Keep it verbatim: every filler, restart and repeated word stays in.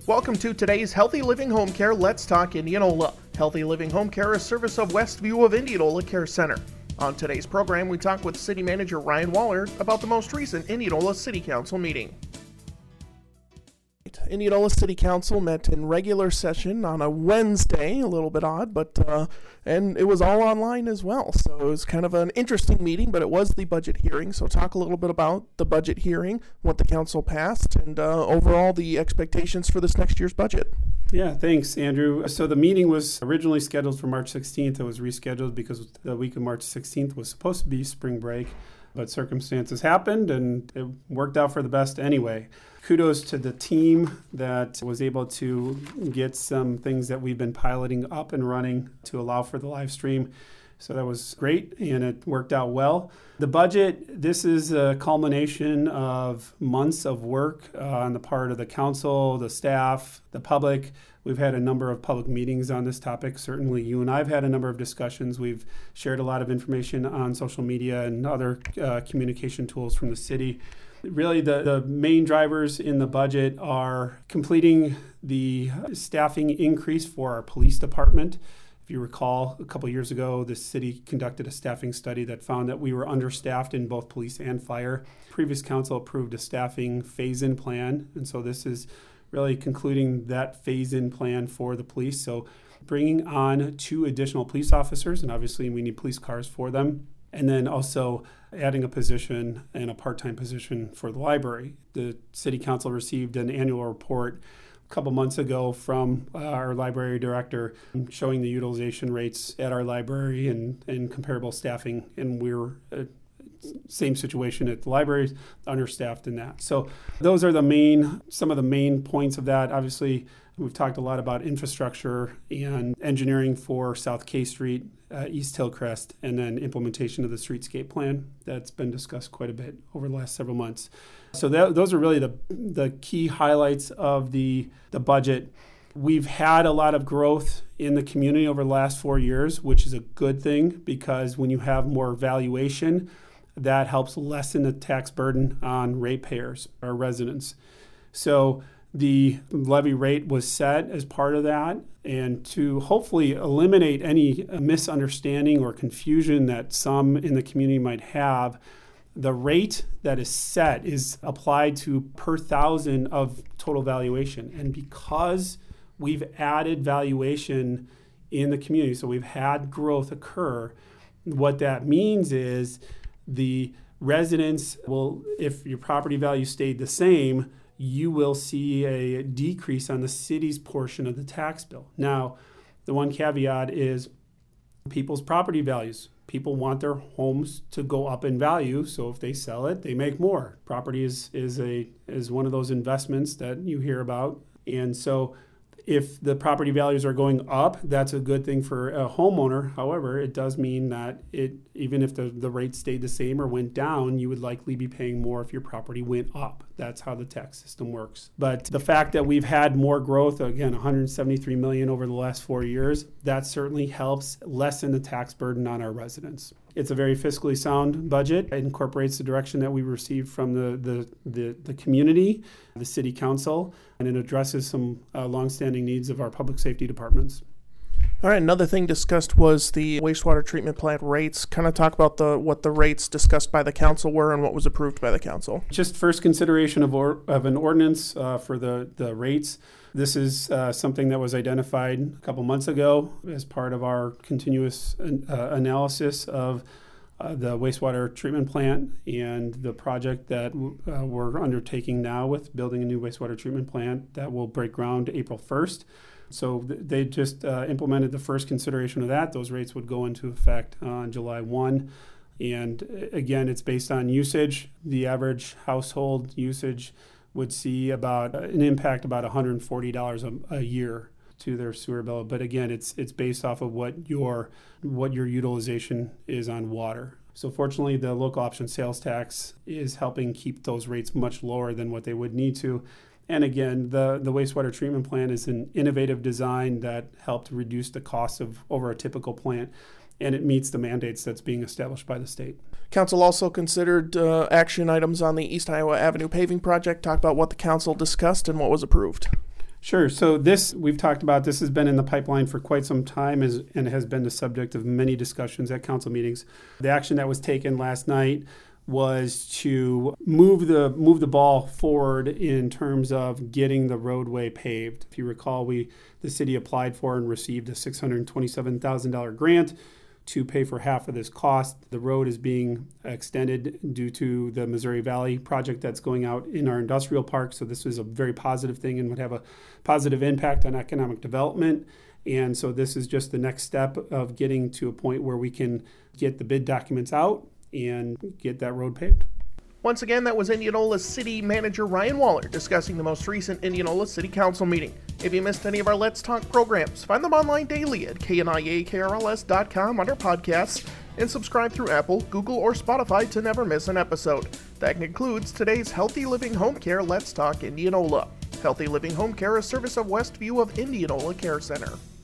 Welcome to today's Healthy Living Home Care Let's Talk Indianola. Healthy Living Home Care is service of Westview of Indianola Care Center. On today's program, we talk with City Manager Ryan Waller about the most recent Indianola City Council meeting. Indianola City Council met in regular session on a Wednesday, a little bit odd, but uh, and it was all online as well. So it was kind of an interesting meeting, but it was the budget hearing. So talk a little bit about the budget hearing, what the council passed, and uh, overall the expectations for this next year's budget. Yeah, thanks, Andrew. So the meeting was originally scheduled for March sixteenth. It was rescheduled because the week of March sixteenth was supposed to be spring break, but circumstances happened and it worked out for the best anyway. Kudos to the team that was able to get some things that we've been piloting up and running to allow for the live stream. So that was great and it worked out well. The budget, this is a culmination of months of work uh, on the part of the council, the staff, the public. We've had a number of public meetings on this topic. Certainly you and I have had a number of discussions. We've shared a lot of information on social media and other uh, communication tools from the city. Really, the, the main drivers in the budget are completing the staffing increase for our police department. If you recall, a couple of years ago, the city conducted a staffing study that found that we were understaffed in both police and fire. Previous council approved a staffing phase-in plan, and so this is really concluding that phase-in plan for the police. So bringing on two additional police officers, and obviously we need police cars for them, and then also adding a position and a part-time position for the library. The city council received an annual report a couple months ago from uh, our library director showing the utilization rates at our library and, and comparable staffing, and we're uh, same situation at the libraries, understaffed in that. So those are the main, some of the main points of that. Obviously, we've talked a lot about infrastructure and engineering for South K Street, uh, East Hillcrest, and then implementation of the streetscape plan. That's been discussed quite a bit over the last several months. So that, those are really the the key highlights of the, the budget. We've had a lot of growth in the community over the last four years, which is a good thing because when you have more valuation, that helps lessen the tax burden on ratepayers, our residents. So the levy rate was set as part of that, and to hopefully eliminate any misunderstanding or confusion that some in the community might have, the rate that is set is applied to per thousand of total valuation. And because we've added valuation in the community, so we've had growth occur, what that means is the residents will, if your property value stayed the same, you will see a decrease on the city's portion of the tax bill. Now, the one caveat is people's property values. People want their homes to go up in value, so if they sell it, they make more. Property is is a is one of those investments that you hear about, and so if the property values are going up, that's a good thing for a homeowner. However, it does mean that it even if the, the rate stayed the same or went down, you would likely be paying more if your property went up. That's how the tax system works. But the fact that we've had more growth, again, one hundred seventy-three million dollars over the last four years, that certainly helps lessen the tax burden on our residents. It's a very fiscally sound budget. It incorporates the direction that we received from the, the, the, the community, the city council, and it addresses some uh, longstanding needs of our public safety departments. All right, another thing discussed was the wastewater treatment plant rates. Kind of talk about the what the rates discussed by the council were and what was approved by the council. Just first consideration of, or, of an ordinance uh, for the, the rates. This is uh, something that was identified a couple months ago as part of our continuous uh, analysis of uh, the wastewater treatment plant and the project that uh, we're undertaking now with building a new wastewater treatment plant that will break ground April first. So th- they just uh, implemented the first consideration of that. Those rates would go into effect on July first. And uh, again, it's based on usage. The average household usage would see about uh, an impact about one hundred forty dollars a, a year to their sewer bill. But again, it's it's based off of what your what your utilization is on water. So fortunately, the local option sales tax is helping keep those rates much lower than what they would need to. And again, the, the wastewater treatment plant is an innovative design that helped reduce the cost of over a typical plant, and it meets the mandates that's being established by the state. Council also considered uh, action items on the East Iowa Avenue paving project. Talk about what the council discussed and what was approved. Sure. So this, we've talked about, this has been in the pipeline for quite some time as, and has been the subject of many discussions at council meetings. The action that was taken last night was to move the move the ball forward in terms of getting the roadway paved. If you recall, we the city applied for and received a six hundred twenty-seven thousand dollars grant to pay for half of this cost. The road is being extended due to the Missouri Valley project that's going out in our industrial park. So this is a very positive thing and would have a positive impact on economic development. And so this is just the next step of getting to a point where we can get the bid documents out and get that road paved. Once again, that was Indianola City Manager Ryan Waller discussing the most recent Indianola City Council meeting. If you missed any of our Let's Talk programs, find them online daily at K N I A K R L S dot com under podcasts and subscribe through Apple, Google, or Spotify to never miss an episode. That concludes today's Healthy Living Home Care Let's Talk Indianola. Healthy Living Home Care is a service of Westview of Indianola Care Center.